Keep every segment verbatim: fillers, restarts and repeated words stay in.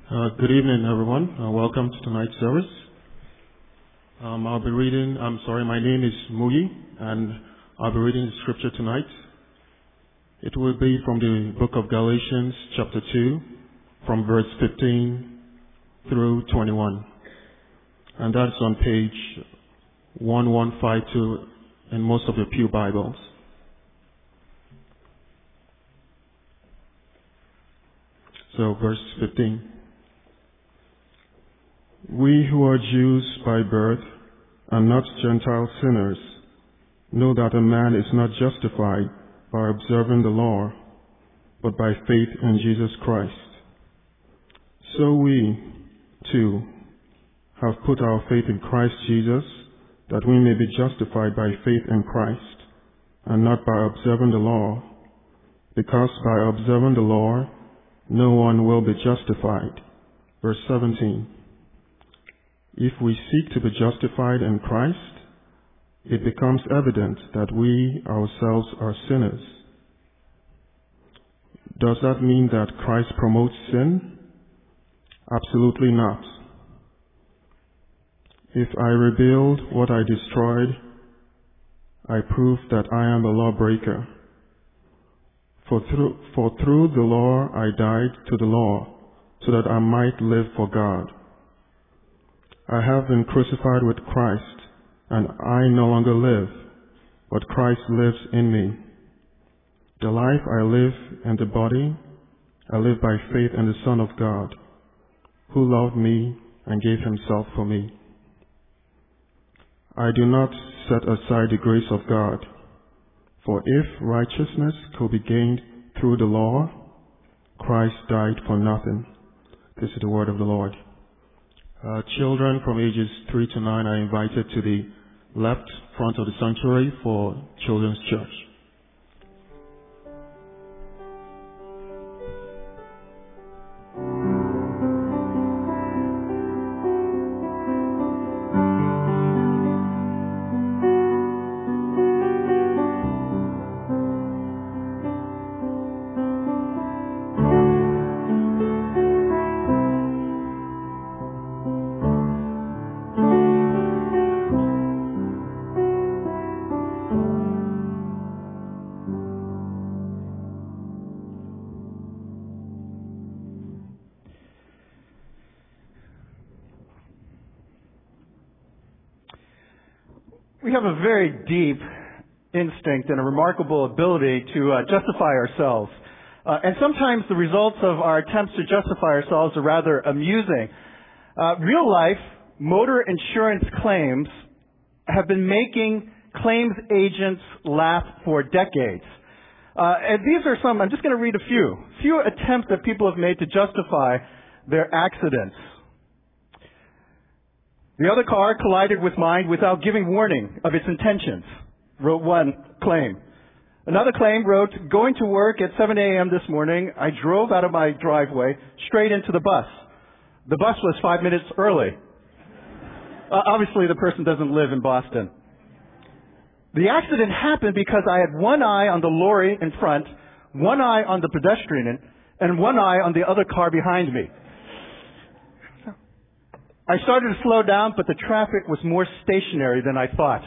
Uh, good evening, everyone. Uh, welcome to tonight's service. Um, I'll be reading, I'm sorry, my name is Muyi, and I'll be reading the scripture tonight. It will be from the book of Galatians, chapter two, from verse fifteen through twenty-one. And that's on page one one five two in most of the Pew Bibles. So, verse fifteen. We who are Jews by birth and not Gentile sinners know that a man is not justified by observing the law, but by faith in Jesus Christ. So we, too, have put our faith in Christ Jesus, that we may be justified by faith in Christ, and not by observing the law, because by observing the law, no one will be justified. Verse seventeen. If we seek to be justified in Christ, it becomes evident that we ourselves are sinners. Does that mean that Christ promotes sin? Absolutely not. If I rebuild what I destroyed, I prove that I am a lawbreaker. For through, for through the law I died to the law, so that I might live for God. I have been crucified with Christ, and I no longer live, but Christ lives in me. The life I live in the body, I live by faith in the Son of God, who loved me and gave himself for me. I do not set aside the grace of God, for if righteousness could be gained through the law, Christ died for nothing. This is the word of the Lord. Uh, children from ages three to nine are invited to the left front of the sanctuary for Children's Church. We have a very deep instinct and a remarkable ability to uh, justify ourselves. Uh, and sometimes the results of our attempts to justify ourselves are rather amusing. Uh, real life motor insurance claims have been making claims agents laugh for decades. Uh, and these are some, I'm just going to read a few, few attempts that people have made to justify their accidents. The other car collided with mine without giving warning of its intentions, wrote one claim. Another claim wrote, going to work at seven a.m. this morning, I drove out of my driveway straight into the bus. The bus was five minutes early. Uh, obviously, the person doesn't live in Boston. The accident happened because I had one eye on the lorry in front, one eye on the pedestrian, and one eye on the other car behind me. I started to slow down, but the traffic was more stationary than I thought.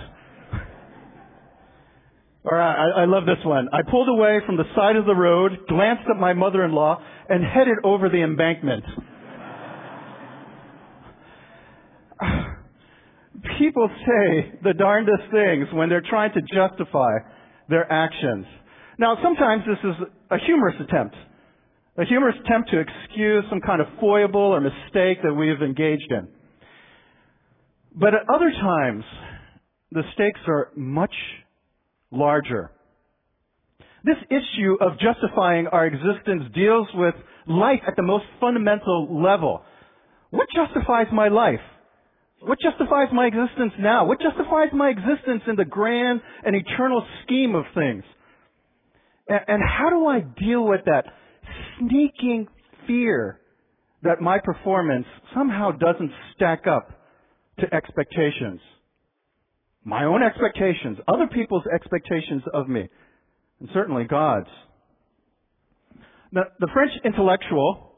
All right, I, I love this one. I pulled away from the side of the road, glanced at my mother-in-law, and headed over the embankment. People say the darndest things when they're trying to justify their actions. Now, sometimes this is a humorous attempt. A humorous attempt to excuse some kind of foible or mistake that we have engaged in. But at other times, the stakes are much larger. This issue of justifying our existence deals with life at the most fundamental level. What justifies my life? What justifies my existence now? What justifies my existence in the grand and eternal scheme of things? And, and how do I deal with that sneaking fear that my performance somehow doesn't stack up to expectations? My own expectations, other people's expectations of me, and certainly God's. Now, the French intellectual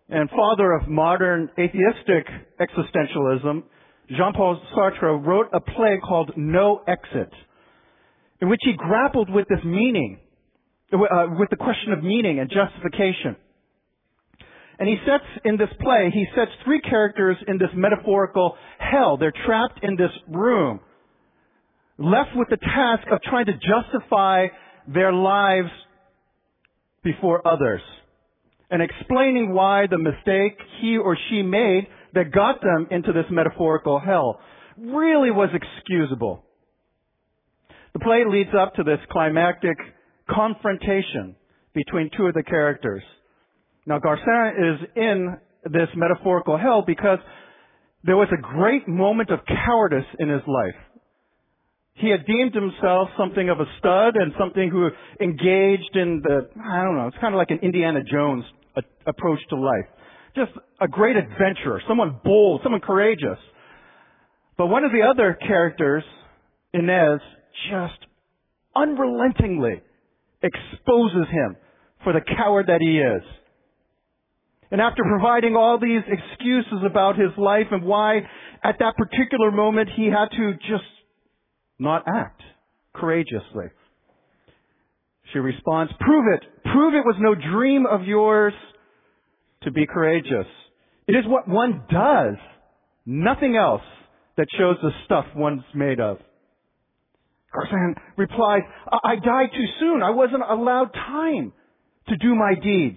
and father of modern atheistic existentialism, Jean-Paul Sartre wrote a play called No Exit, in which he grappled with this meaning, uh, with the question of meaning and justification. And he sets, in this play, he sets three characters in this metaphorical hell. They're trapped in this room, left with the task of trying to justify their lives before others, and explaining why the mistake he or she made that got them into this metaphorical hell really was excusable. The play leads up to this climactic confrontation between two of the characters. Now, Garcin is in this metaphorical hell because there was a great moment of cowardice in his life. He had deemed himself something of a stud and something who engaged in the, I don't know, it's kind of like an Indiana Jones a, approach to life. Just a great adventurer, someone bold, someone courageous. But one of the other characters, Inez, just unrelentingly exposes him for the coward that he is. And after providing all these excuses about his life and why at that particular moment he had to just not act courageously, she responds, "Prove it. Prove it was no dream of yours to be courageous. It is what one does, nothing else, that shows the stuff one's made of." Garcin replies, I-, I died too soon. I wasn't allowed time to do my deeds."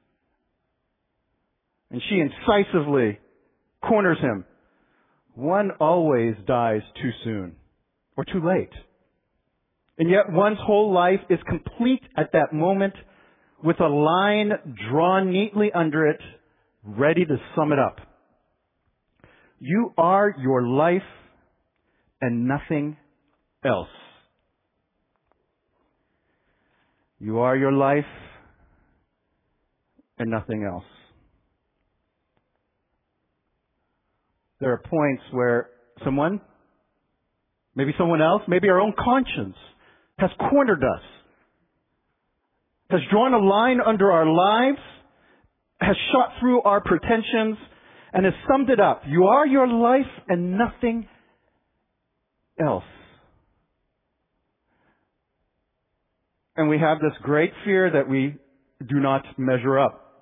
And she incisively corners him. "One always dies too soon or too late. And yet one's whole life is complete at that moment with a line drawn neatly under it, ready to sum it up. You are your life and nothing else. You are your life and nothing else." There are points where someone, maybe someone else, maybe our own conscience, has cornered us, has drawn a line under our lives, has shot through our pretensions, and has summed it up. You are your life and nothing else. And we have this great fear that we do not measure up.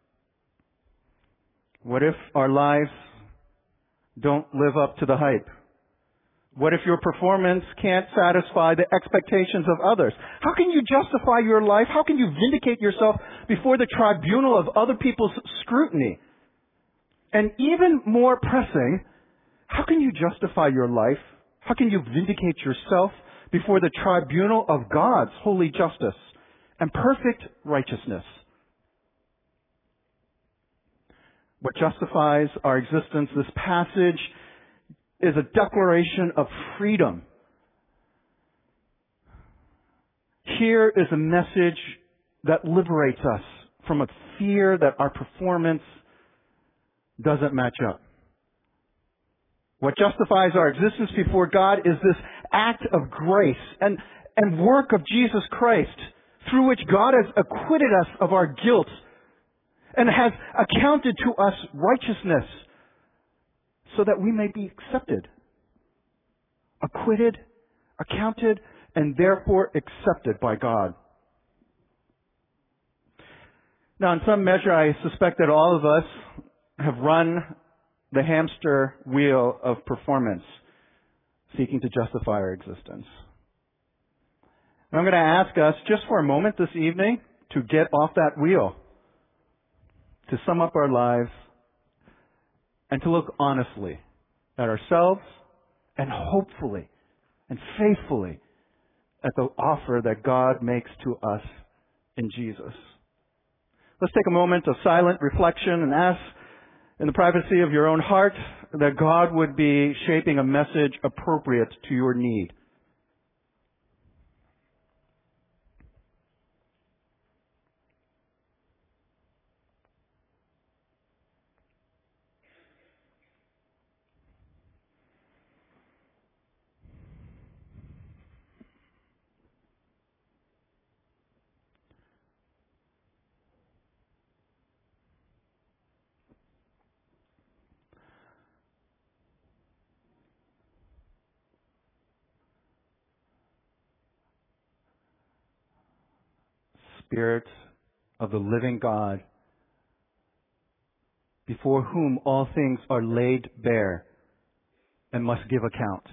What if our lives don't live up to the hype? What if your performance can't satisfy the expectations of others? How can you justify your life? How can you vindicate yourself before the tribunal of other people's scrutiny? And even more pressing, how can you justify your life? How can you vindicate yourself before the tribunal of God's holy justice and perfect righteousness? What justifies our existence, this passage, is a declaration of freedom. Here is a message that liberates us from a fear that our performance doesn't match up. What justifies our existence before God is this act of grace and, and work of Jesus Christ, through which God has acquitted us of our guilt and has accounted to us righteousness, so that we may be accepted, acquitted, accounted, and therefore accepted by God. Now, in some measure, I suspect that all of us have run the hamster wheel of performance, seeking to justify our existence. And I'm going to ask us, just for a moment this evening, to get off that wheel, to sum up our lives, and to look honestly at ourselves and hopefully and faithfully at the offer that God makes to us in Jesus. Let's take a moment of silent reflection and ask in the privacy of your own heart that God would be shaping a message appropriate to your need. Spirit of the living God, before whom all things are laid bare and must give account.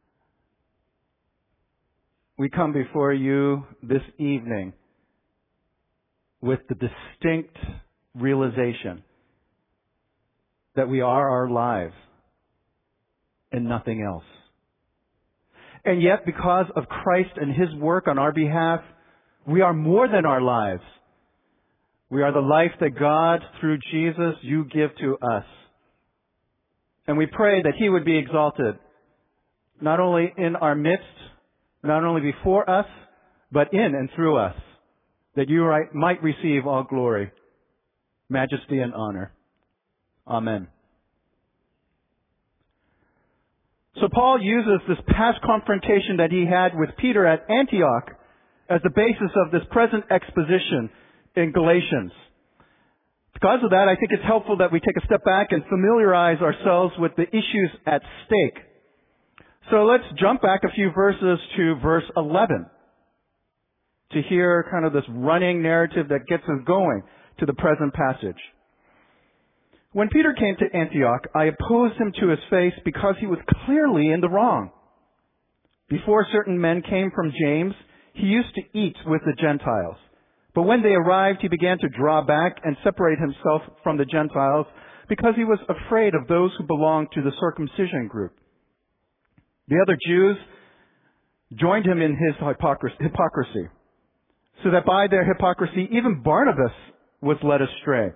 We come before you this evening with the distinct realization that we are our lives and nothing else. And yet, because of Christ and His work on our behalf, we are more than our lives. We are the life that God, through Jesus, you give to us. And we pray that He would be exalted, not only in our midst, not only before us, but in and through us, that you might receive all glory, majesty, and honor. Amen. So Paul uses this past confrontation that he had with Peter at Antioch as the basis of this present exposition in Galatians. Because of that, I think it's helpful that we take a step back and familiarize ourselves with the issues at stake. So let's jump back a few verses to verse eleven to hear kind of this running narrative that gets us going to the present passage. When Peter came to Antioch, I opposed him to his face because he was clearly in the wrong. Before certain men came from James, he used to eat with the Gentiles. But when they arrived, he began to draw back and separate himself from the Gentiles because he was afraid of those who belonged to the circumcision group. The other Jews joined him in his hypocrisy, so that by their hypocrisy even Barnabas was led astray.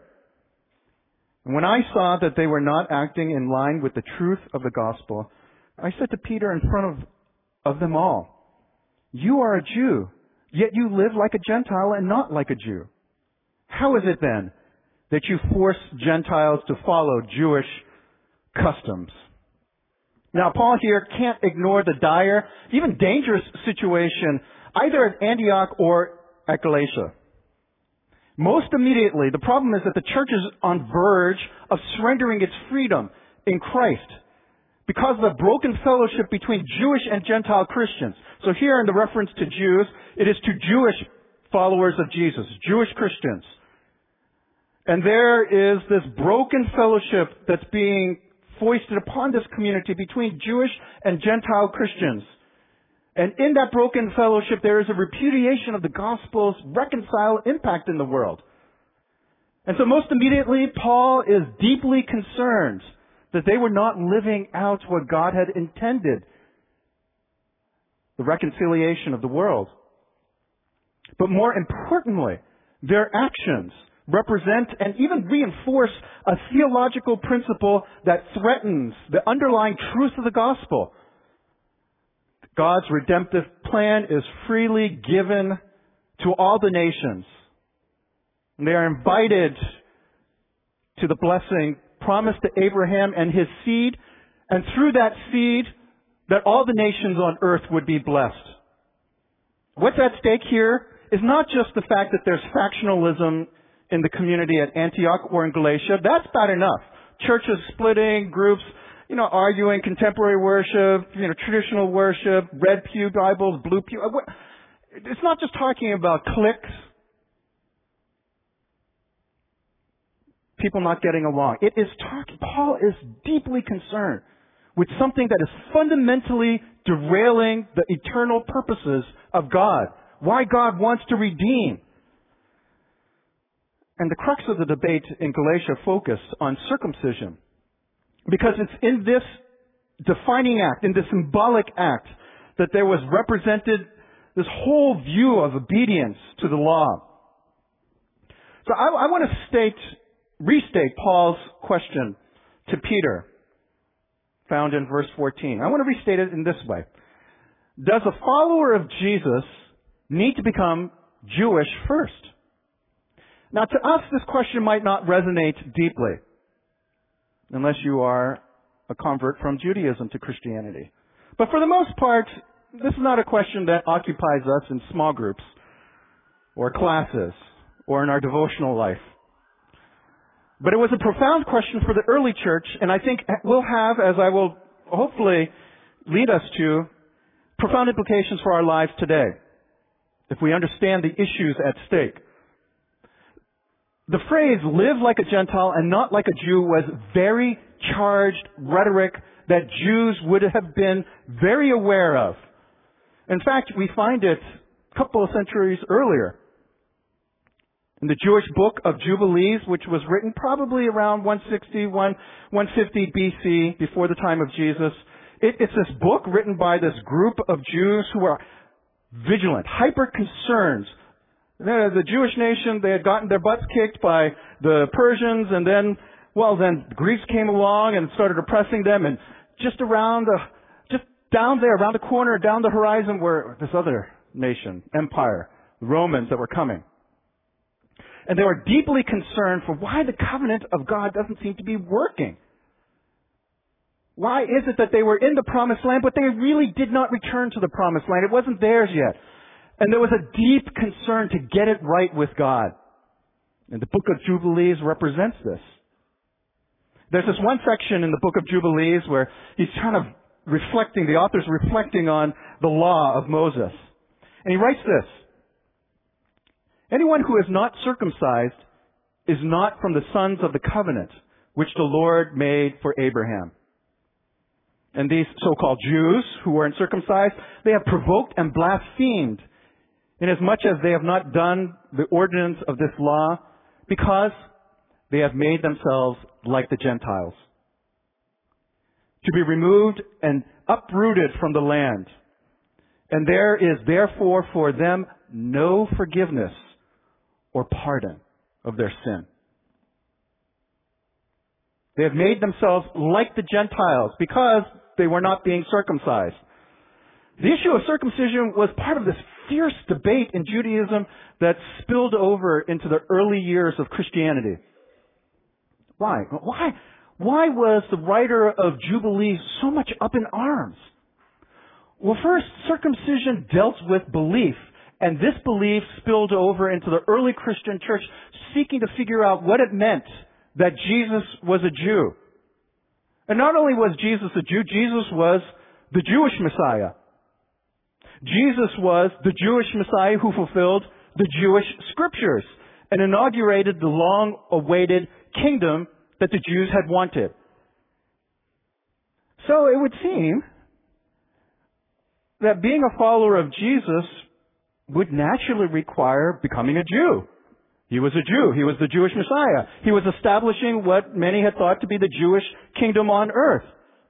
And when I saw that they were not acting in line with the truth of the gospel, I said to Peter in front of, of them all, "You are a Jew, yet you live like a Gentile and not like a Jew. How is it then that you force Gentiles to follow Jewish customs?" Now, Paul here can't ignore the dire, even dangerous situation either at Antioch or at Galatia. Most immediately, the problem is that the church is on verge of surrendering its freedom in Christ because of the broken fellowship between Jewish and Gentile Christians. So here in the reference to Jews, it is to Jewish followers of Jesus, Jewish Christians. And there is this broken fellowship that's being foisted upon this community between Jewish and Gentile Christians. And in that broken fellowship, there is a repudiation of the gospel's reconciled impact in the world. And so most immediately, Paul is deeply concerned that they were not living out what God had intended, the reconciliation of the world. But more importantly, their actions represent and even reinforce a theological principle that threatens the underlying truth of the gospel. God's redemptive plan is freely given to all the nations. And they are invited to the blessing promised to Abraham and his seed, and through that seed, that all the nations on earth would be blessed. What's at stake here is not just the fact that there's factionalism in the community at Antioch or in Galatia. That's bad enough. Churches splitting, groups, you know, arguing contemporary worship, you know, traditional worship, red pew Bibles, blue pew. It's not just talking about cliques, people not getting along. It is talking, Paul is deeply concerned with something that is fundamentally derailing the eternal purposes of God. Why God wants to redeem. And the crux of the debate in Galatia focused on circumcision. Because it's in this defining act, in this symbolic act, that there was represented this whole view of obedience to the law. So I, I want to state, restate Paul's question to Peter, found in verse fourteen. I want to restate it in this way. Does a follower of Jesus need to become Jewish first? Now, to us, this question might not resonate deeply, unless you are a convert from Judaism to Christianity. But for the most part, this is not a question that occupies us in small groups or classes or in our devotional life. But it was a profound question for the early church, and I think will have, as I will hopefully lead us to, profound implications for our lives today, if we understand the issues at stake. the phrase live like a Gentile and not like a Jew was very charged rhetoric that Jews would have been very aware of. In fact, we find it a couple of centuries earlier. In the Jewish book of Jubilees, which was written probably around one sixty, one fifty B C, before the time of Jesus, it, it's this book written by this group of Jews who are vigilant, hyper concerned. The, the Jewish nation, they had gotten their butts kicked by the Persians, and then, well, then the Greeks came along and started oppressing them, and just around the, just down there, around the corner, down the horizon, were this other nation, empire, the Romans that were coming. And they were deeply concerned for why the covenant of God doesn't seem to be working. Why is it that they were in the promised land, but they really did not return to the promised land? It wasn't theirs yet. And there was a deep concern to get it right with God. And the book of Jubilees represents this. There's this one section in the book of Jubilees where he's kind of reflecting, the author's reflecting on the law of Moses. And he writes this: anyone who is not circumcised is not from the sons of the covenant which the Lord made for Abraham. And these so-called Jews who were uncircumcised, they have provoked and blasphemed, inasmuch as they have not done the ordinance of this law, because they have made themselves like the Gentiles, to be removed and uprooted from the land. And there is therefore for them no forgiveness or pardon of their sin. They have made themselves like the Gentiles because they were not being circumcised. The issue of circumcision was part of this fierce debate in Judaism that spilled over into the early years of Christianity. Why? Why? Why was the writer of Jubilees so much up in arms? Well, first, circumcision dealt with belief, and this belief spilled over into the early Christian church, seeking to figure out what it meant that Jesus was a Jew. And not only was Jesus a Jew, Jesus was the Jewish Messiah. Jesus was the Jewish Messiah who fulfilled the Jewish scriptures and inaugurated the long-awaited kingdom that the Jews had wanted. So it would seem that being a follower of Jesus would naturally require becoming a Jew. He was a Jew. He was the Jewish Messiah. He was establishing what many had thought to be the Jewish kingdom on earth.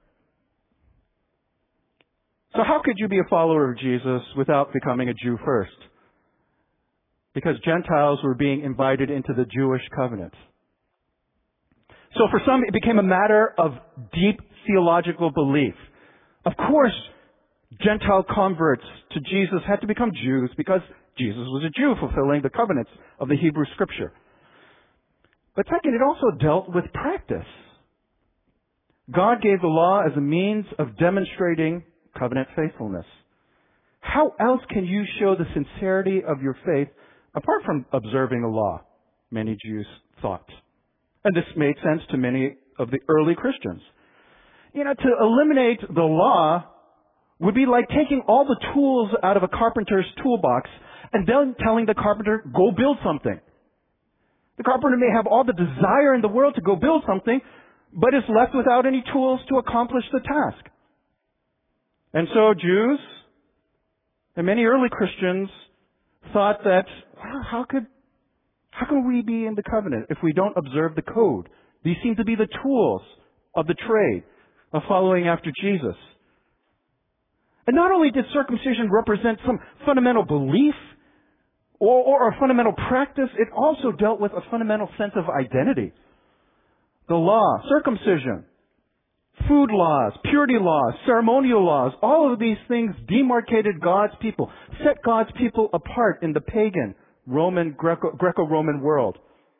So how could you be a follower of Jesus without becoming a Jew first? Because Gentiles were being invited into the Jewish covenant. So for some, it became a matter of deep theological belief. Of course, Gentile converts to Jesus had to become Jews because Jesus was a Jew fulfilling the covenants of the Hebrew Scripture. But second, it also dealt with practice. God gave the law as a means of demonstrating covenant faithfulness. How else can you show the sincerity of your faith apart from observing the law? Many Jews thought. And this made sense to many of the early Christians. You know, to eliminate the law would be like taking all the tools out of a carpenter's toolbox and then telling the carpenter, go build something. The carpenter may have all the desire in the world to go build something, but is left without any tools to accomplish the task. And so Jews and many early Christians thought that, well, how could, how can we be in the covenant if we don't observe the code? These seem to be the tools of the trade of following after Jesus. And not only did circumcision represent some fundamental belief or, or a fundamental practice, it also dealt with a fundamental sense of identity. The law, circumcision, food laws, purity laws, ceremonial laws, all of these things demarcated God's people, set God's people apart in the pagan Roman, Greco, Greco-Roman world.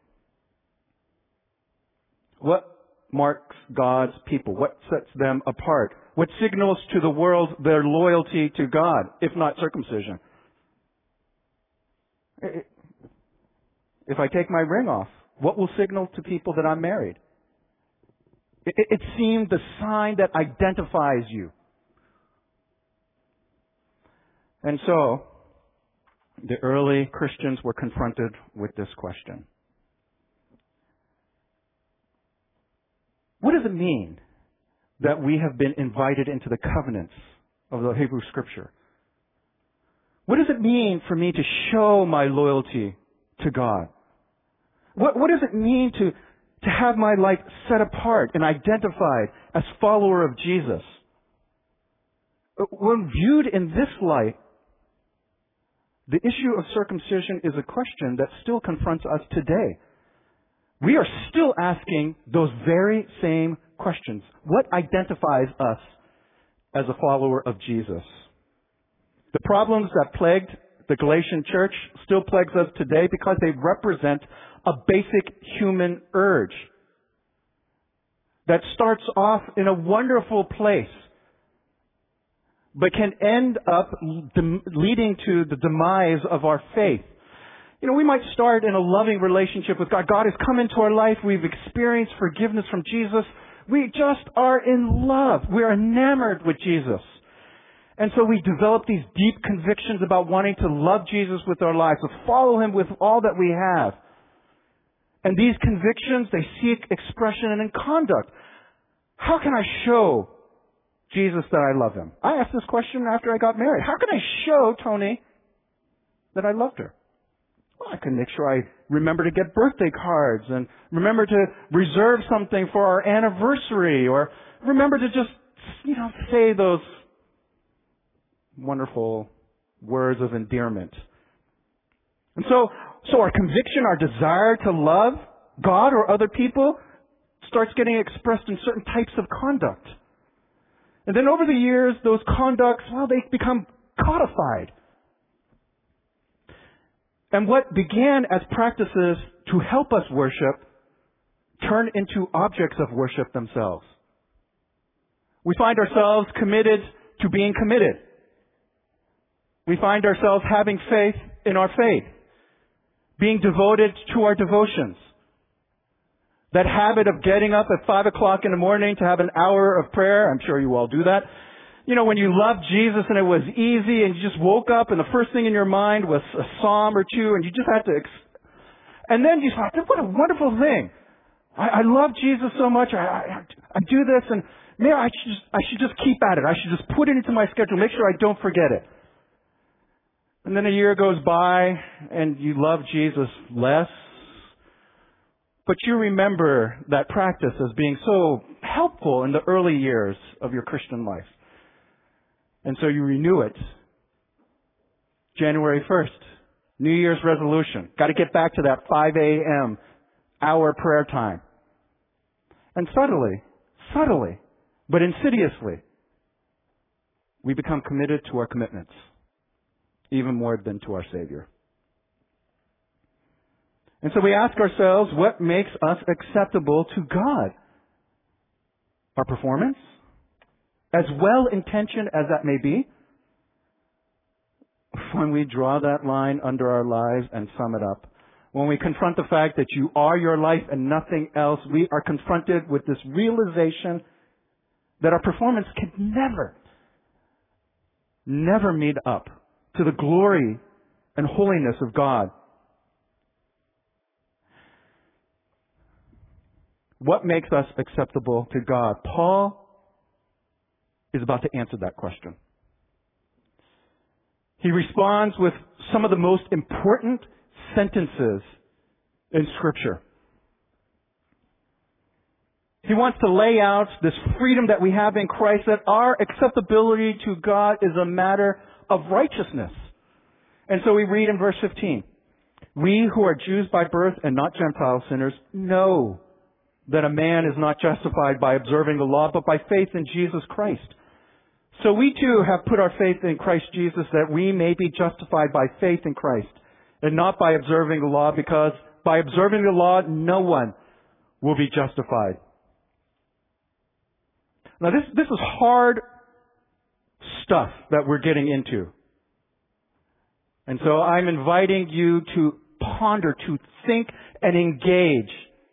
What marks God's people? What sets them apart? What signals to the world their loyalty to God, if not circumcision? If I take my ring off, what will signal to people that I'm married? It, it seemed the sign that identifies you. And so, the early Christians were confronted with this question. does it mean that we have been invited into the covenants of the Hebrew Scripture? What does it mean for me to show my loyalty to God? What, what does it mean to, to have my life set apart and identified as follower of Jesus? When viewed in this light, the issue of circumcision is a question that still confronts us today. We are still asking those very same questions. What identifies us as a follower of Jesus? The problems that plagued the Galatian church still plagues us today because they represent a basic human urge that starts off in a wonderful place, but can end up dem- leading to the demise of our faith. You know, we might start in a loving relationship with God. God has come into our life. We've experienced forgiveness from Jesus. We just are in love. We're enamored with Jesus. And so we develop these deep convictions about wanting to love Jesus with our lives, to follow Him with all that we have. And these convictions, they seek expression and in conduct. How can I show Jesus that I love Him? I asked this question after I got married. How can I show Tony that I loved her? Well, I can make sure I remember to get birthday cards and remember to reserve something for our anniversary, or remember to just, you know, say those wonderful words of endearment. And so, so our conviction, our desire to love God or other people starts getting expressed in certain types of conduct. And then over the years, those conducts, well, they become codified. And what began as practices to help us worship turn into objects of worship themselves. We find ourselves committed to being committed. We find ourselves having faith in our faith, being devoted to our devotions. That habit of getting up at five o'clock in the morning to have an hour of prayer, I'm sure you all do that. You know, when you loved Jesus and it was easy and you just woke up and the first thing in your mind was a psalm or two and you just had to, ex- and then you thought, what a wonderful thing. I, I love Jesus so much. I, I, I do this and maybe I should, just, I should just keep at it. I should just put it into my schedule, make sure I don't forget it. And then a year goes by and you love Jesus less, but you remember that practice as being so helpful in the early years of your Christian life. And so you renew it. January first, New Year's resolution. Got to get back to that five a.m. hour prayer time. And subtly, subtly, but insidiously, we become committed to our commitments, even more than to our Savior. And so we ask ourselves, what makes us acceptable to God? Our performance? As well-intentioned as that may be, when we draw that line under our lives and sum it up, when we confront the fact that you are your life and nothing else, we are confronted with this realization that our performance can never, never meet up to the glory and holiness of God. What makes us acceptable to God? Paul is about to answer that question. He responds with some of the most important sentences in Scripture. He wants to lay out this freedom that we have in Christ, that our acceptability to God is a matter of righteousness. And so we read in verse fifteen, we who are Jews by birth and not Gentile sinners know that a man is not justified by observing the law, but by faith in Jesus Christ. So we too have put our faith in Christ Jesus that we may be justified by faith in Christ and not by observing the law, because by observing the law, no one will be justified. Now this, this is hard stuff that we're getting into. And so I'm inviting you to ponder, to think and engage.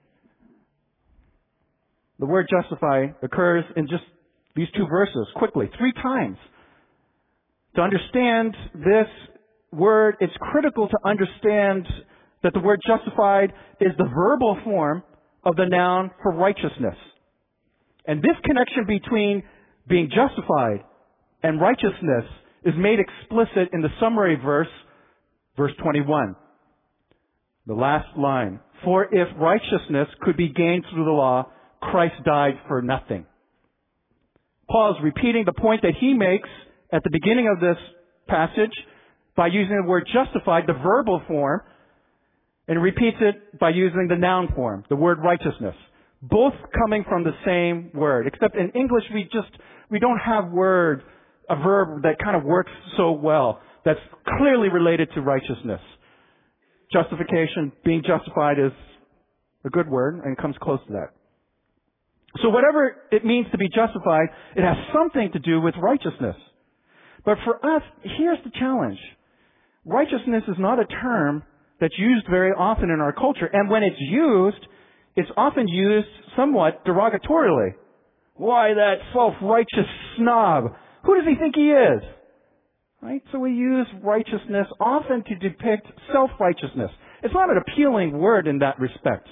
The word justify occurs in just these two verses, quickly, three times. To understand this word, it's critical to understand that the word justified is the verbal form of the noun for righteousness. And this connection between being justified and righteousness is made explicit in the summary verse, verse twenty-one. The last line. For if righteousness could be gained through the law, Christ died for nothing. Paul is repeating the point that he makes at the beginning of this passage by using the word justified, the verbal form, and repeats it by using the noun form, the word righteousness. Both coming from the same word, except in English we just, we don't have word, a verb that kind of works so well, that's clearly related to righteousness. Justification, being justified is a good word and comes close to that. So whatever it means to be justified, it has something to do with righteousness. But for us, here's the challenge. Righteousness is not a term that's used very often in our culture. And when it's used, it's often used somewhat derogatorily. Why, that self-righteous snob. Who does he think he is? Right? So we use righteousness often to depict self-righteousness. It's not an appealing word in that respect.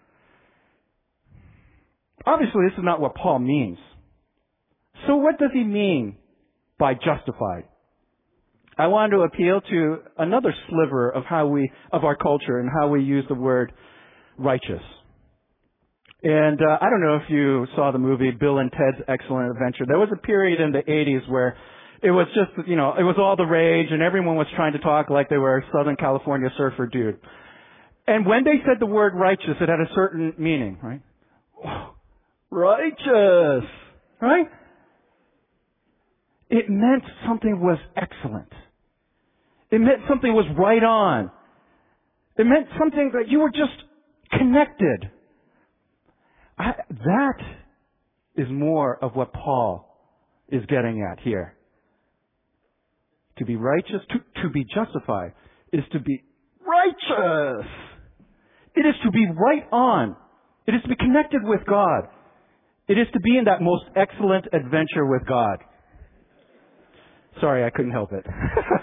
Obviously, this is not what Paul means. So what does he mean by justified? I want to appeal to another sliver of how we, of our culture and how we use the word righteous. And uh, I don't know if you saw the movie Bill and Ted's Excellent Adventure. There was a period in the eighties where it was just, you know, it was all the rage and everyone was trying to talk like they were a Southern California surfer dude. And when they said the word righteous, it had a certain meaning, right? Righteous, right? It meant something was excellent. It meant something was right on. It meant something that you were just connected. I, that is more of what Paul is getting at here. To be righteous, to, to be justified, is to be righteous. It is to be right on. It is to be connected with God. It is to be in that most excellent adventure with God. Sorry, I couldn't help it.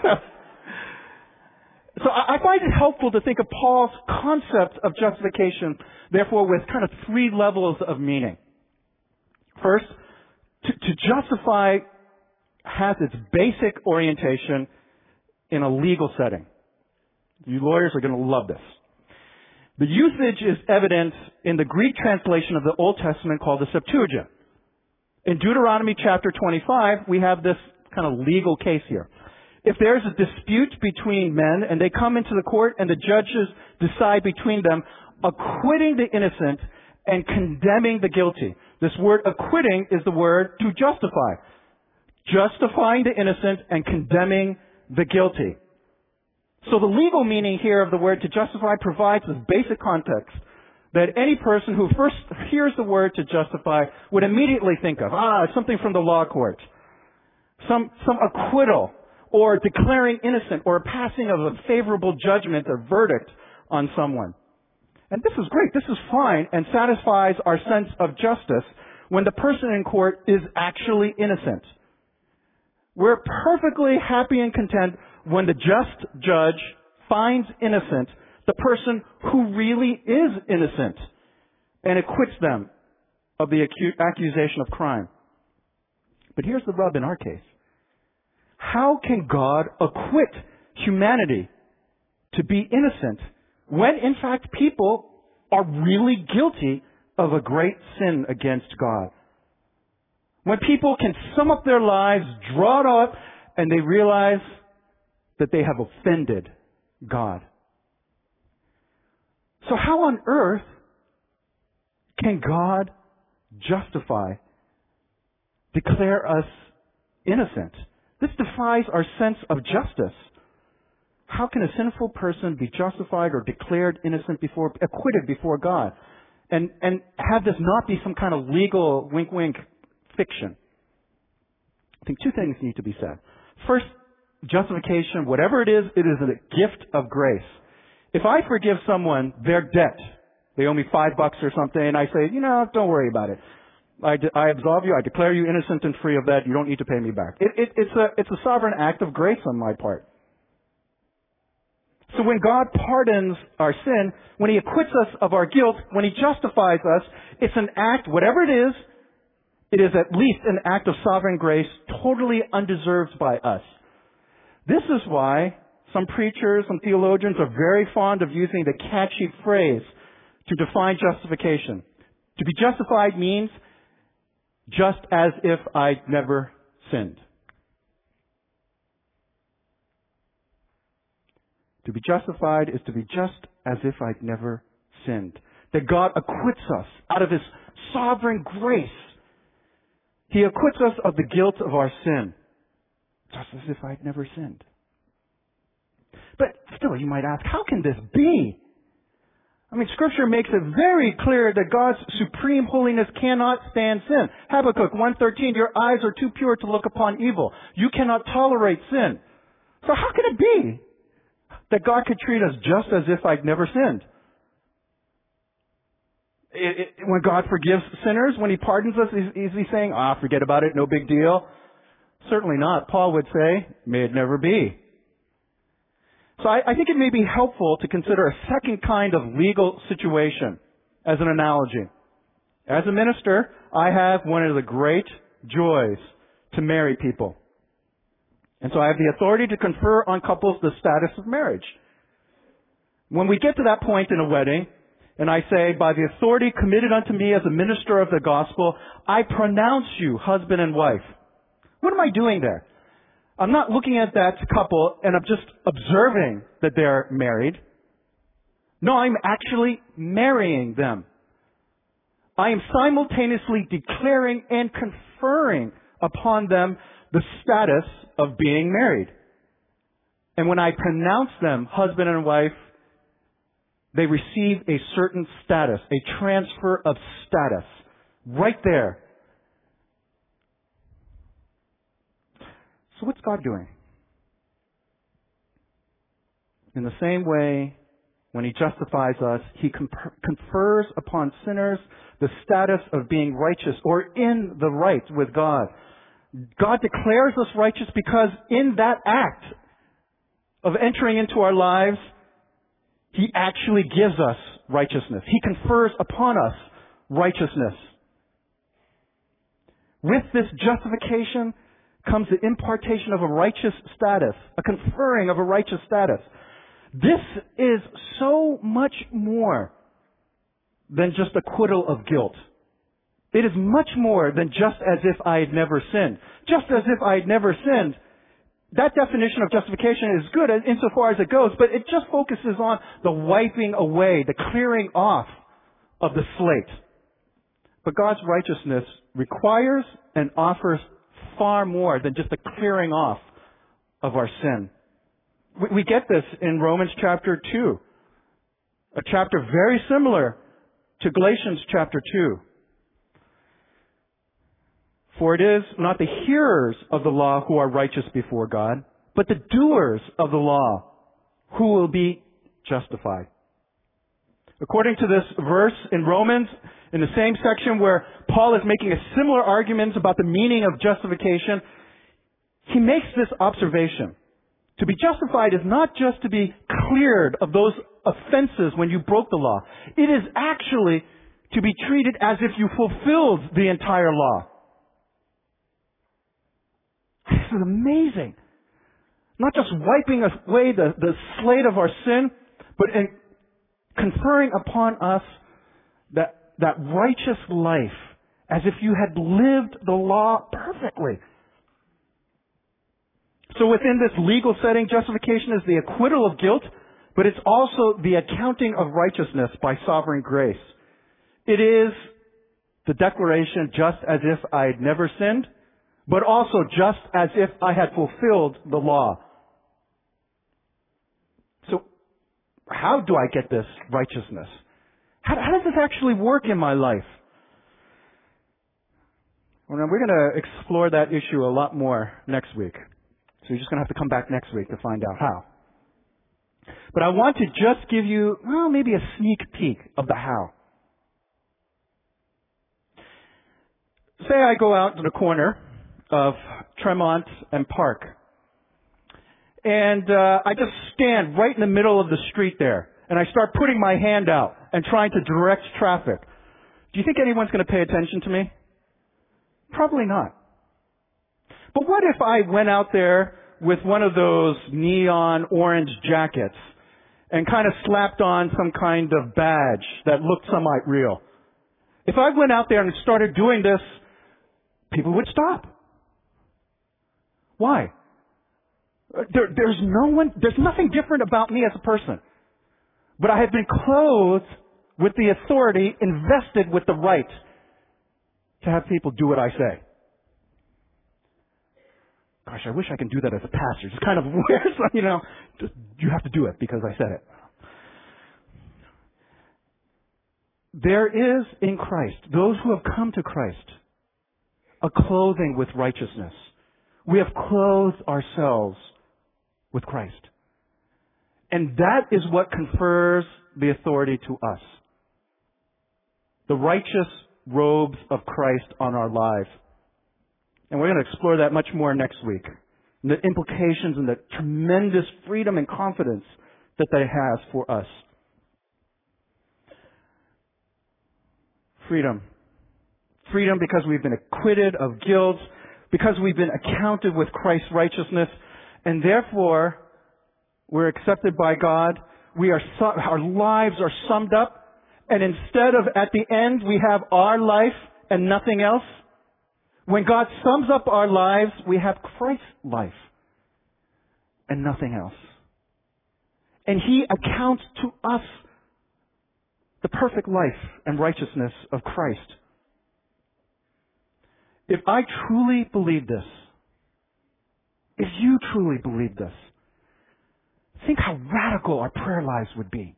So I find it helpful to think of Paul's concept of justification, therefore, with kind of three levels of meaning. First, to, to justify has its basic orientation in a legal setting. You lawyers are going to love this. The usage is evident in the Greek translation of the Old Testament called the Septuagint. In Deuteronomy chapter twenty-five, we have this kind of legal case here. If there's a dispute between men and they come into the court and the judges decide between them, acquitting the innocent and condemning the guilty. This word acquitting is the word to justify. Justifying the innocent and condemning the guilty. So the legal meaning here of the word to justify provides this basic context that any person who first hears the word to justify would immediately think of. Ah, it's something from the law court. Some, some acquittal, or declaring innocent, or passing of a favorable judgment or verdict on someone. And this is great. This is fine and satisfies our sense of justice when the person in court is actually innocent. We're perfectly happy and content when the just judge finds innocent the person who really is innocent and acquits them of the acu- accusation of crime. But here's the rub in our case. How can God acquit humanity to be innocent when, in fact, people are really guilty of a great sin against God? When people can sum up their lives, draw it up, and they realize that they have offended God. So how on earth can God justify, declare us innocent? This defies our sense of justice. How can a sinful person be justified or declared innocent before, acquitted before God? And, and have this not be some kind of legal wink wink fiction? I think two things need to be said. First, justification, whatever it is, it is a gift of grace. If I forgive someone their debt, they owe me five bucks or something, and I say, you know, don't worry about it. I, de- I absolve you. I declare you innocent and free of that. You don't need to pay me back. It, it, it's a, it's a sovereign act of grace on my part. So when God pardons our sin, when He acquits us of our guilt, when He justifies us, it's an act, whatever it is, It is at least an act of sovereign grace, totally undeserved by us. This is why some preachers, some theologians are very fond of using the catchy phrase to define justification. To be justified means just as if I'd never sinned. To be justified is to be just as if I'd never sinned. That God acquits us out of His sovereign grace. He acquits us of the guilt of our sin, just as if I'd never sinned. But still, you might ask, how can this be? I mean, Scripture makes it very clear that God's supreme holiness cannot stand sin. Habakkuk one thirteen, your eyes are too pure to look upon evil. You cannot tolerate sin. So how can it be that God could treat us just as if I'd never sinned? It, it, when God forgives sinners, when He pardons us, is, is He saying, ah, forget about it, no big deal? Certainly not. Paul would say, may it never be. So I, I think it may be helpful to consider a second kind of legal situation as an analogy. As a minister, I have one of the great joys to marry people. And so I have the authority to confer on couples the status of marriage. When we get to that point in a wedding, and I say, by the authority committed unto me as a minister of the gospel, I pronounce you husband and wife. What am I doing there? I'm not looking at that couple and I'm just observing that they're married. No, I'm actually marrying them. I am simultaneously declaring and conferring upon them the status of being married. And when I pronounce them husband and wife, they receive a certain status, a transfer of status, right there. So what's God doing? In the same way, when He justifies us, He confers upon sinners the status of being righteous or in the right with God. God declares us righteous because in that act of entering into our lives, He actually gives us righteousness. He confers upon us righteousness. With this justification comes the impartation of a righteous status, a conferring of a righteous status. This is so much more than just acquittal of guilt. It is much more than just as if I had never sinned. Just as if I had never sinned. That definition of justification is good insofar as it goes, but it just focuses on the wiping away, the clearing off of the slate. But God's righteousness requires and offers far more than just the clearing off of our sin. We, we get this in Romans chapter two, a chapter very similar to Galatians chapter two. For it is not the hearers of the law who are righteous before God, but the doers of the law who will be justified. According to this verse in Romans, in the same section where Paul is making a similar argument about the meaning of justification, he makes this observation. To be justified is not just to be cleared of those offenses when you broke the law. It is actually to be treated as if you fulfilled the entire law. This is amazing. Not just wiping away the, the slate of our sin, but in conferring upon us that, that righteous life as if you had lived the law perfectly. So within this legal setting, justification is the acquittal of guilt, but it's also the accounting of righteousness by sovereign grace. It is the declaration just as if I had never sinned, but also just as if I had fulfilled the law. So, how do I get this righteousness? How, how does this actually work in my life? Well, now we're going to explore that issue a lot more next week. So you're just going to have to come back next week to find out how. But I want to just give you, well, maybe a sneak peek of the how. Say I go out to the corner of Tremont and Park. And uh, I just stand right in the middle of the street there. And I start putting my hand out and trying to direct traffic. Do you think anyone's going to pay attention to me? Probably not. But what if I went out there with one of those neon orange jackets and kind of slapped on some kind of badge that looked somewhat real? If I went out there and started doing this, people would stop. Why? There, there's no one, there's nothing different about me as a person. But I have been clothed with the authority, invested with the right to have people do what I say. Gosh, I wish I could do that as a pastor. Just kind of wear some, you know, just, you have to do it because I said it. There is in Christ, those who have come to Christ, a clothing with righteousness. We have clothed ourselves with Christ. And that is what confers the authority to us. The righteous robes of Christ on our lives. And we're going to explore that much more next week. And the implications and the tremendous freedom and confidence that that has for us. Freedom. Freedom because we've been acquitted of guilt, because we've been accounted with Christ's righteousness, and therefore we're accepted by God. We are, our lives are summed up, and instead of at the end we have our life and nothing else, when God sums up our lives, we have Christ's life and nothing else. And He accounts to us the perfect life and righteousness of Christ. If I truly believe this, if you truly believe this, think how radical our prayer lives would be.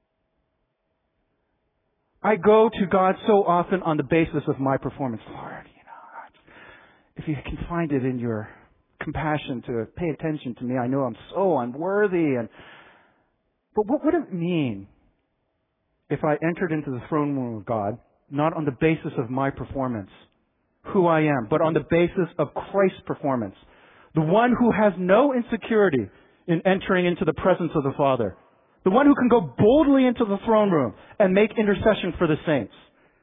I go to God so often on the basis of my performance. Lord, you know, if you can find it in your compassion to pay attention to me, I know I'm so unworthy. And but what would it mean if I entered into the throne room of God, not on the basis of my performance, who I am, but on the basis of Christ's performance, the one who has no insecurity in entering into the presence of the Father, the one who can go boldly into the throne room and make intercession for the saints.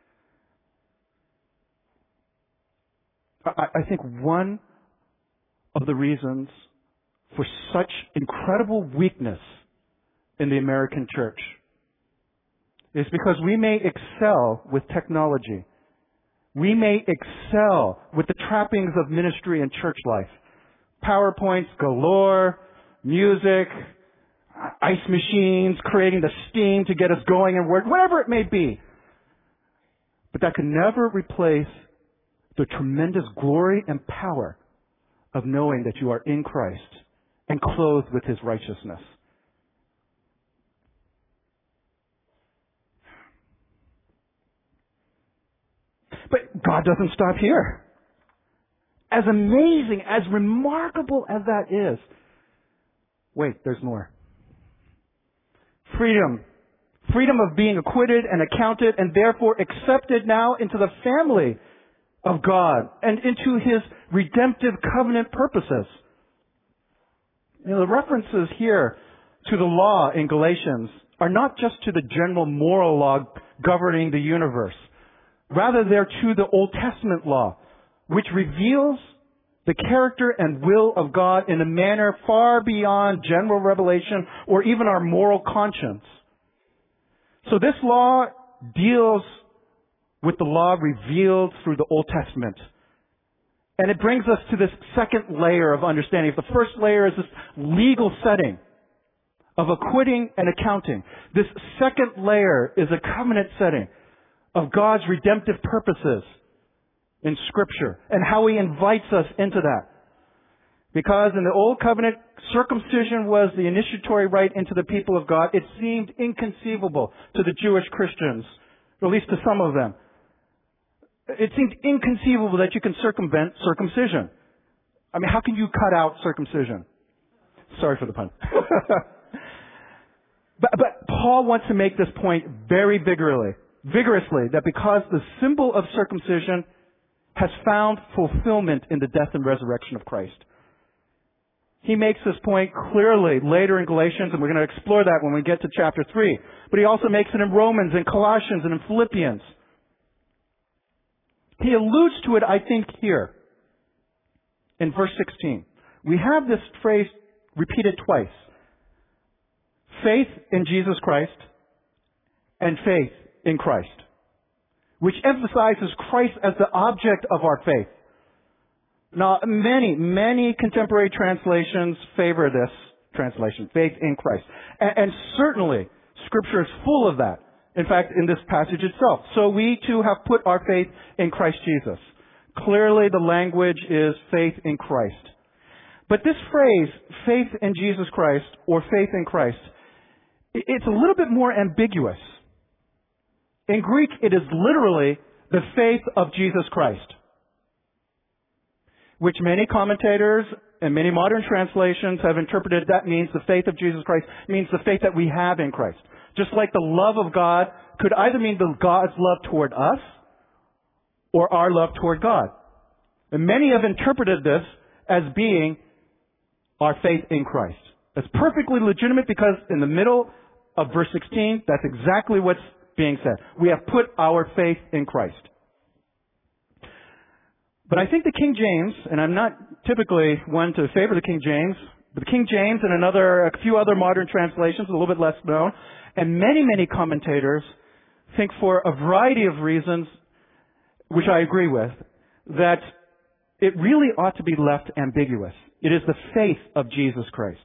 I, I think one of the reasons for such incredible weakness in the American church is because we may excel with technology. We may excel with the trappings of ministry and church life. PowerPoints galore, music, ice machines, creating the steam to get us going and work, whatever it may be. But that can never replace the tremendous glory and power of knowing that you are in Christ and clothed with His righteousness. But God doesn't stop here. As amazing, as remarkable as that is, wait, there's more. Freedom. Freedom of being acquitted and accounted and therefore accepted now into the family of God and into His redemptive covenant purposes. You know, the references here to the law in Galatians are not just to the general moral law governing the universe. Rather, they're to the Old Testament law, which reveals the character and will of God in a manner far beyond general revelation or even our moral conscience. So this law deals with the law revealed through the Old Testament. And it brings us to this second layer of understanding. If the first layer is this legal setting of acquitting and accounting, this second layer is a covenant setting of God's redemptive purposes in Scripture and how He invites us into that. Because in the Old Covenant, circumcision was the initiatory rite into the people of God. It seemed inconceivable to the Jewish Christians, or at least to some of them. It seemed inconceivable that you can circumvent circumcision. I mean, how can you cut out circumcision? Sorry for the pun. but, but Paul wants to make this point very vigorously, vigorously, that because the symbol of circumcision has found fulfillment in the death and resurrection of Christ. He makes this point clearly later in Galatians, and we're going to explore that when we get to chapter three. But he also makes it in Romans and Colossians and in Philippians. He alludes to it, I think, here in verse sixteen. We have this phrase repeated twice. Faith in Jesus Christ and faith in Christ, which emphasizes Christ as the object of our faith. Now, many, many contemporary translations favor this translation, faith in Christ. And, and certainly, Scripture is full of that. In fact, in this passage itself. So we too have put our faith in Christ Jesus. Clearly the language is faith in Christ. But this phrase, faith in Jesus Christ or faith in Christ, it's a little bit more ambiguous. In Greek, it is literally the faith of Jesus Christ, which many commentators and many modern translations have interpreted that means the faith of Jesus Christ means the faith that we have in Christ. Just like the love of God could either mean the God's love toward us or our love toward God. And many have interpreted this as being our faith in Christ. That's perfectly legitimate because in the middle of verse sixteen, that's exactly what's being said. We have put our faith in Christ. But I think the King James, and I'm not typically one to favor the King James, but the King James and another, a few other modern translations, a little bit less known, and many, many commentators think for a variety of reasons, which I agree with, that it really ought to be left ambiguous. It is the faith of Jesus Christ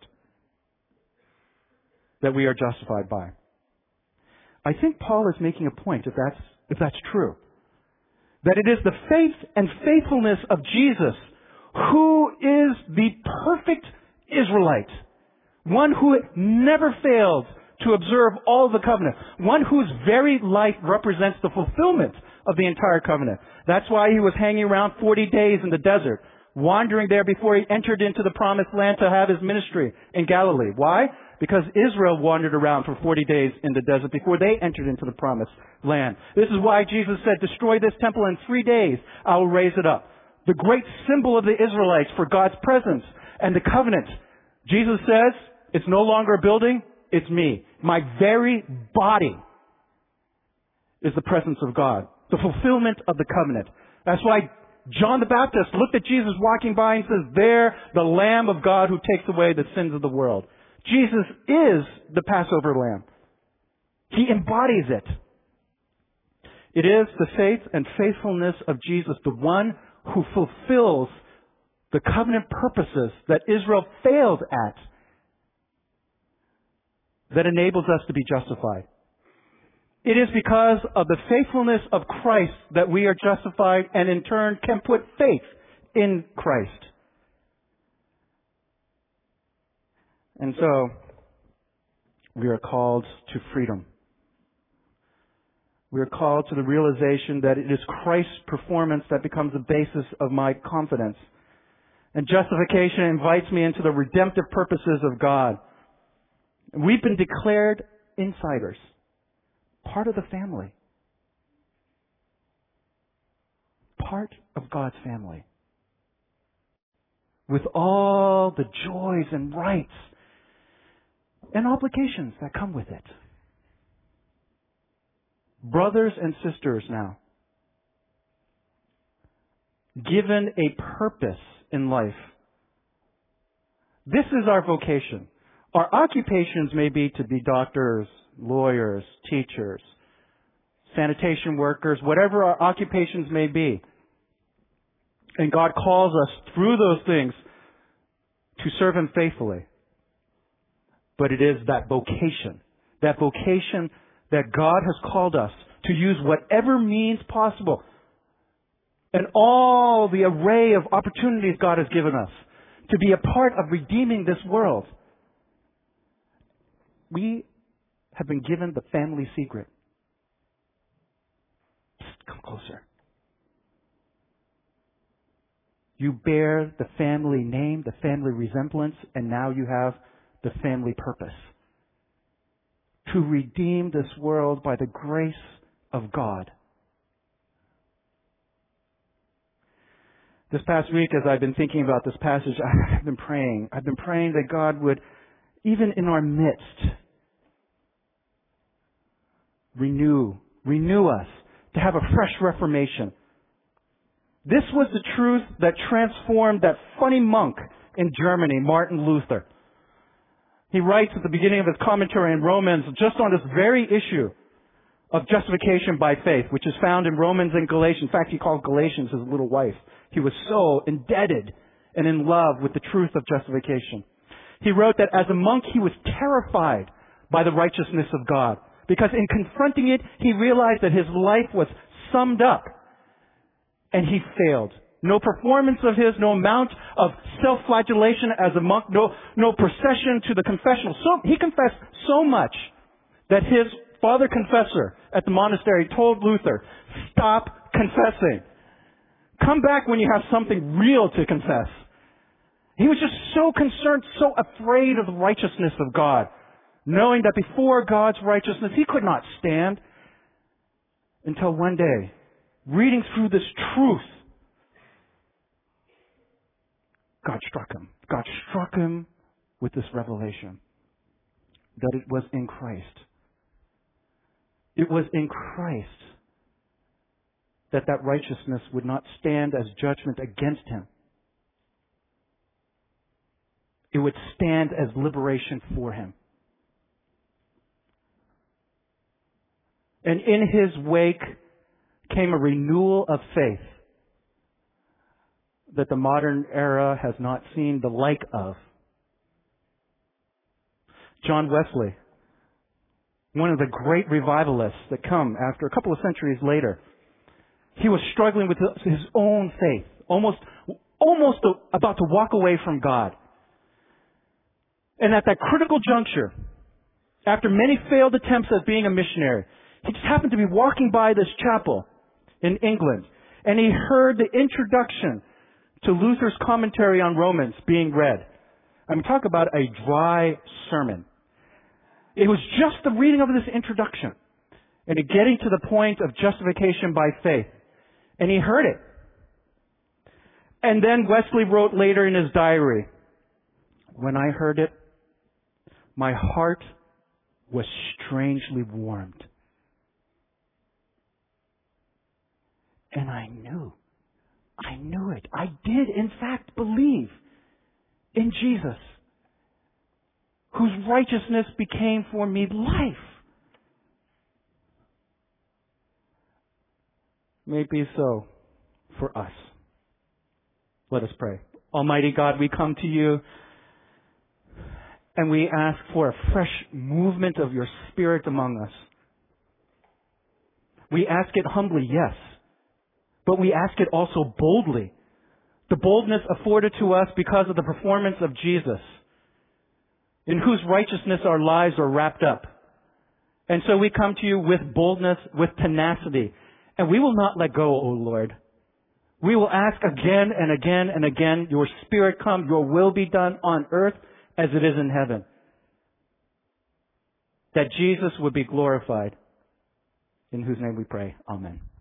that we are justified by. I think Paul is making a point, if that's, if that's true, that it is the faith and faithfulness of Jesus who is the perfect Israelite, one who never failed to observe all the covenant, one whose very life represents the fulfillment of the entire covenant. That's why he was hanging around forty days in the desert, wandering there before he entered into the promised land to have his ministry in Galilee. Why? Because Israel wandered around for forty days in the desert before they entered into the promised land. This is why Jesus said, destroy this temple in three days, I will raise it up. The great symbol of the Israelites for God's presence and the covenant. Jesus says, it's no longer a building, it's me. My very body is the presence of God. The fulfillment of the covenant. That's why John the Baptist looked at Jesus walking by and says, there, the Lamb of God who takes away the sins of the world. Jesus is the Passover Lamb. He embodies it. It is the faith and faithfulness of Jesus, the one who fulfills the covenant purposes that Israel failed at, that enables us to be justified. It is because of the faithfulness of Christ that we are justified and in turn can put faith in Christ. And so, we are called to freedom. We are called to the realization that it is Christ's performance that becomes the basis of my confidence. And justification invites me into the redemptive purposes of God. We've been declared insiders, part of the family, part of God's family, with all the joys and rights and obligations that come with it. Brothers and sisters now, given a purpose in life. This is our vocation. Our occupations may be to be doctors, lawyers, teachers, sanitation workers, whatever our occupations may be. And God calls us through those things to serve Him faithfully. But it is that vocation, that vocation that God has called us to use whatever means possible and all the array of opportunities God has given us to be a part of redeeming this world. We have been given the family secret. Psst, come closer. You bear the family name, the family resemblance, and now you have the family purpose. To redeem this world by the grace of God. This past week, as I've been thinking about this passage, I've been praying. I've been praying that God would, even in our midst, renew, renew us, to have a fresh reformation, This was the truth that transformed that funny monk in Germany, Martin Luther. He writes at the beginning of his commentary in Romans just on this very issue of justification by faith, which is found in Romans and Galatians. In fact, he called Galatians his little wife. He was so indebted and in love with the truth of justification. He wrote that as a monk, he was terrified by the righteousness of God, because in confronting it, he realized that his life was summed up, and he failed. No performance of his, no amount of self-flagellation as a monk, no, no procession to the confessional. So, he confessed so much that his father confessor at the monastery told Luther, stop confessing. Come back when you have something real to confess. He was just so concerned, so afraid of the righteousness of God, knowing that before God's righteousness, he could not stand, until one day, reading through this truth, God struck him. God struck him with this revelation that it was in Christ. It was in Christ that that righteousness would not stand as judgment against him. It would stand as liberation for him. And in his wake came a renewal of faith that the modern era has not seen the like of. John Wesley, one of the great revivalists that come after a couple of centuries later, he was struggling with his own faith, almost, almost about to walk away from God. And at that critical juncture, after many failed attempts at being a missionary, he just happened to be walking by this chapel in England, and he heard the introduction to Luther's commentary on Romans being read. I mean, talk about a dry sermon. It was just the reading of this introduction, and it getting to the point of justification by faith. And he heard it. And then Wesley wrote later in his diary, when I heard it, my heart was strangely warmed. And I knew, I knew it. I did, in fact, believe in Jesus, whose righteousness became for me life. May it be so for us. Let us pray. Almighty God, we come to you and we ask for a fresh movement of your Spirit among us. We ask it humbly, yes, but we ask it also boldly. The boldness afforded to us because of the performance of Jesus, in whose righteousness our lives are wrapped up. And so we come to you with boldness, with tenacity, and we will not let go, O Lord. We will ask again and again and again, your Spirit come, your will be done on earth as it is in heaven. That Jesus would be glorified, in whose name we pray. Amen.